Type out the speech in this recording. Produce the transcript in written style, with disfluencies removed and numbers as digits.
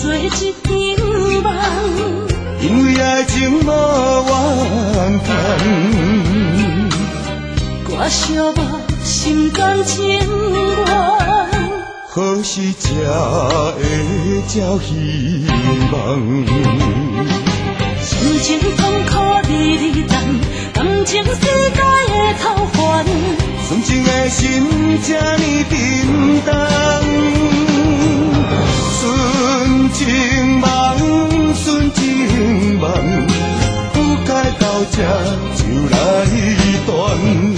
做一场梦。 因为爱情无完全， 我寂寞心甘情愿， 何时才会照希望？ 心情痛苦日日淡，感情世界的头烦， 纯情的心这呢沉重，纯情梦，纯情梦，不该到这就来断。